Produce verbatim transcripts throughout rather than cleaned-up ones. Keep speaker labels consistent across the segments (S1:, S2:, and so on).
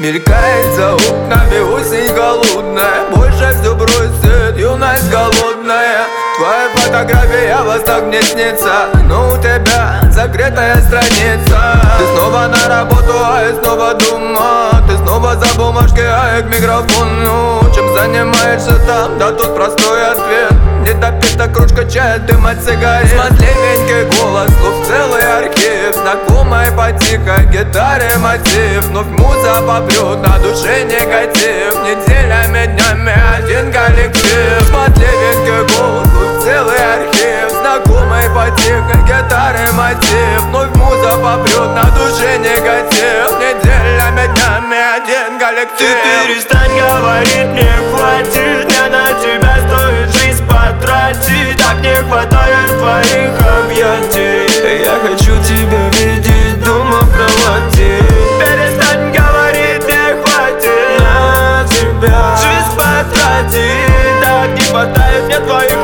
S1: Мелькает за окнами осень голодная, больше все бросит юность голодная. Твоя фотография вас так не снится, но у тебя закрытая страница. Ты снова на работу, а я снова дома. Ты снова за бумажкой, а я к микрофону. Чем занимаешься там? Да тут простой ответ: не допита кружка чая, дым от сигарет. Смотревенький голос, слов целый архив, знакомая по тихой гитаре мотив. Вновь муза попрет, на душе негатив, неделями, днями один коллектив. Смотревенький голос, слов целый архив, знакомый по тихой гитаре мотив. Вновь муза попрет, на душе негатив, неделями, днями один коллектив.
S2: Ты перестань говорить, мне хватит, мне на тебя стоит жизнь потратить. Так не хватает твоих объятий, я хочу тебя видеть дома в кровати. Перестань говорить, мне хватит, на тебя жизнь потратить. Так не хватает мне твоих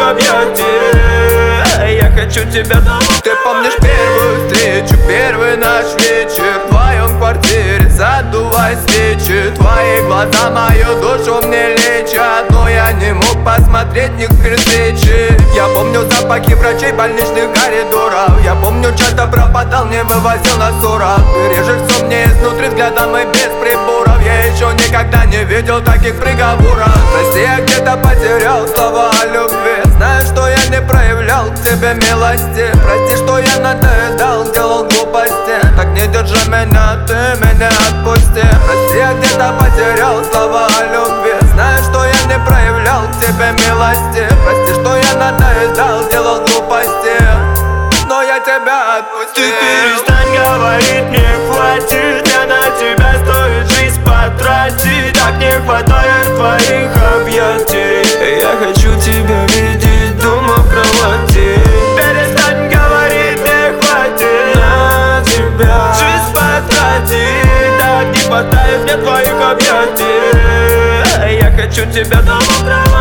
S2: объятий, я хочу тебя дома.
S1: Ты помнишь первую встречу, первый наш вечер в твоем квартире, задувай свечи. Твои глаза мою душу мне лечат, но я не мог посмотреть в них при встрече. Я помню запахи врачей, больничных коридоров. Я помню, часто пропадал, не вывозил на ссорах. Ты режешь все мне изнутри взглядом и без приборов. Я еще никогда не видел таких приговоров. Прости, я где-то потерял слова о любви. Знаю, что я не проявлял к тебе милости. Прости, что я надоедал, делал глупости. Так не держи меня, ты меня отпусти. Прости, я где-то потерял слова о любви. Знаю, что я не проявлял к тебе милости. Прости, что я надоедал, делал глупости, но я тебя отпустил.
S2: Ты перестань говорить, мне хватит, мне на тебя стоит жизнь потратить. Так не хватает твоих объятий, я хочу тебя видеть дома в кровати. Перестань говорить, мне хватит, на тебя жизнь потратить. Так не хватает мне твоих объятий, я хочу тебя дома в кровати.